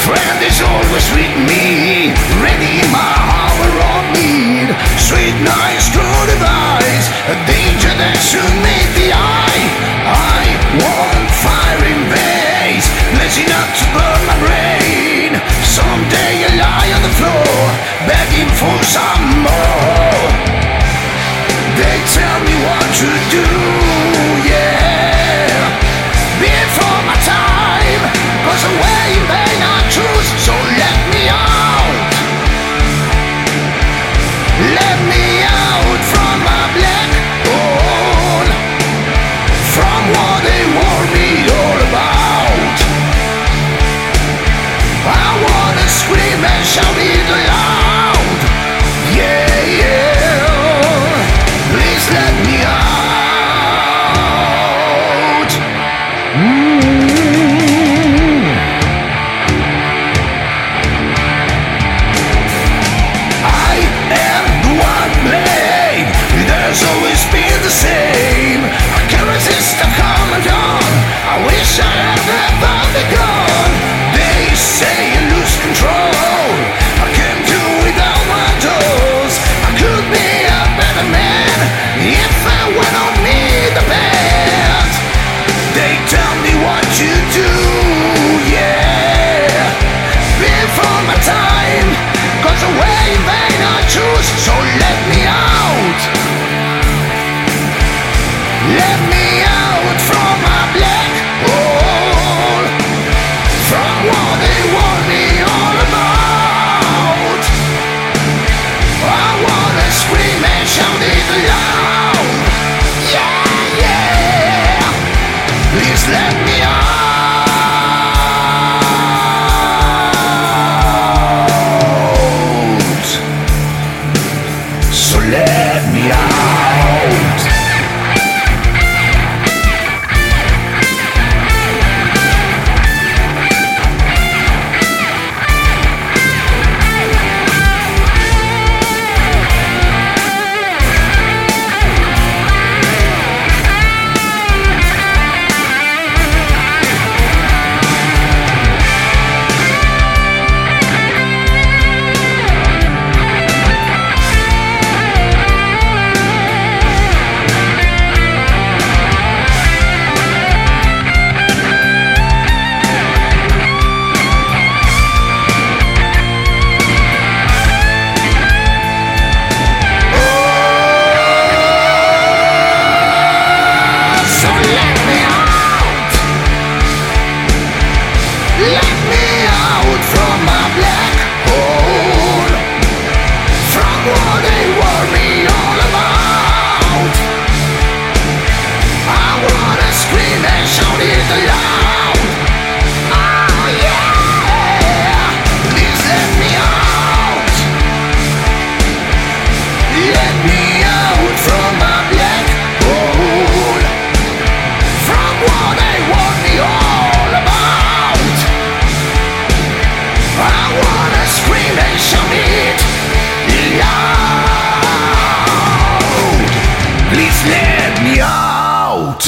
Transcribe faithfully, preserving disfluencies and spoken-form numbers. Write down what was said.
Friend is always with me, ready in my hour of need. Sweet nice true device, a danger that should meet the eye. I want fire in veins, blazing up to burn my brain. Someday I lie on the floor, begging for some more. They tell me what to do, yeah, before my time goes away in vain I choose, so let me out. Let me out from my black hole, from what they warned me all about. I wanna scream and shout it loud, yeah, yeah, please let me out. Mm. There's always been the same. I can't resist the come and on. I wish I had never begun. They say I lose control. I can't do without my toes. I could be a better man if I went on me the best. They tell me what to do, yeah, before my time goes away in vain I choose, so let me out. Let me out from my black hole, from what they warned me all about. I wanna scream and shout it loud, yeah, yeah, please let me out, so let me out. Let me out from my black hole, from what they warned me all about. I wanna scream and shout it loud, oh yeah, please let me out. Let me out from my black hole, from what they warned me all about. I wanna scream and shout it loud, please let me out.